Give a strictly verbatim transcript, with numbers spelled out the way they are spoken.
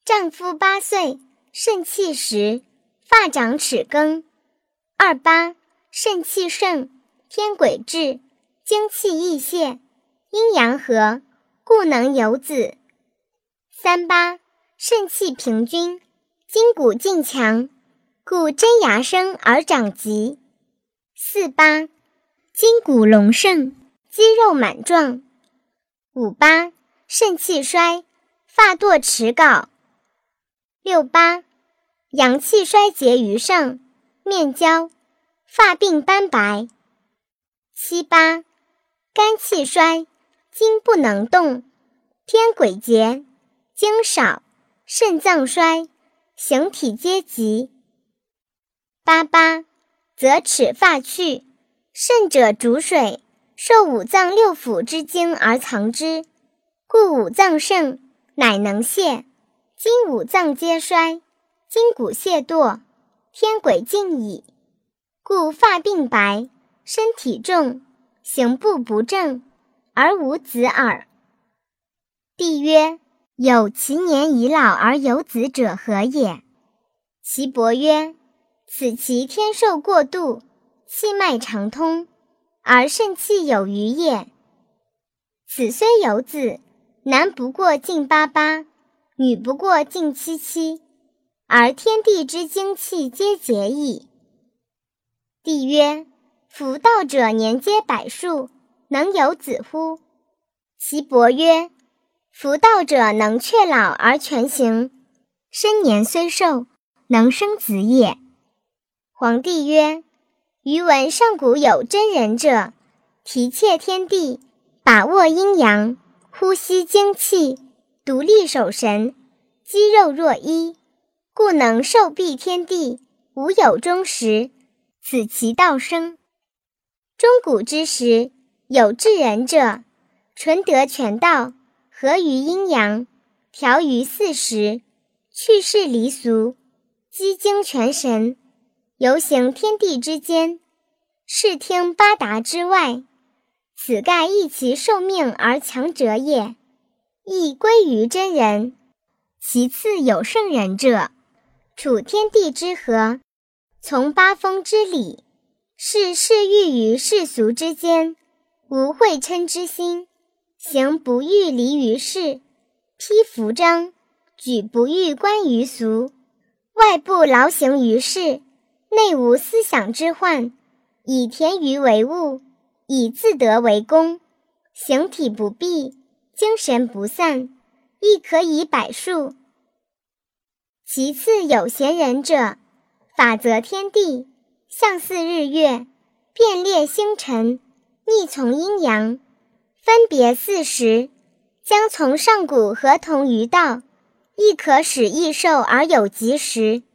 丈夫八岁，肾气实，发长齿更。二八，肾气盛，天癸至，精气溢泄，阴阳和，故能有子。三八，肾气平均，筋骨劲强，故真牙生而长疾。四八，筋骨隆盛，肌肉满壮。五八，肾气衰，发堕齿槁。六八，阳气衰竭于上，面焦，发鬓斑白。七八，肝气衰，筋不能动，天癸竭，精少，肾脏衰，形体皆疾。八八，则齿发去，肾者主水，受五脏六腑之精而藏之，故五脏盛，乃能泄。今五脏皆衰，筋骨懈惰，天癸尽矣，故发鬓白，身体重，行步不正，而无子耳。帝曰：有其年已老而有子者何也？其伯曰：此其天寿过度，气脉长通，而肾气有余也。此虽有子，男不过近八八，女不过近七七，而天地之精气皆竭矣。帝曰：夫道者年皆百数，能有子乎？其伯曰：夫道者能却老而全形，身年虽寿，能生子也。皇帝曰：余闻上古有真人者，提挈天地，把握阴阳，呼吸精气，独立守神，肌肉若一，故能受蔽天地，无有终时，此其道生。中古之时，有智人者，纯德全道，合于阴阳，调于四时，去世离俗，积精全神，游行天地之间，视听八达之外，此盖益其寿命而强者也，亦归于真人。其次有圣人者，处天地之和，从八风之理，视世欲于世俗之间，无会嗔之心，行不欲离于世，披服章，举不欲观于俗，外部劳形于世，内无思想之患，以田鱼为物，以自得为功，形体不避，精神不散，亦可以百数。其次有贤人者，法则天地，象似日月，遍列星辰，逆从阴阳，分别四时，将从上古合同于道，亦可使益寿而有吉时。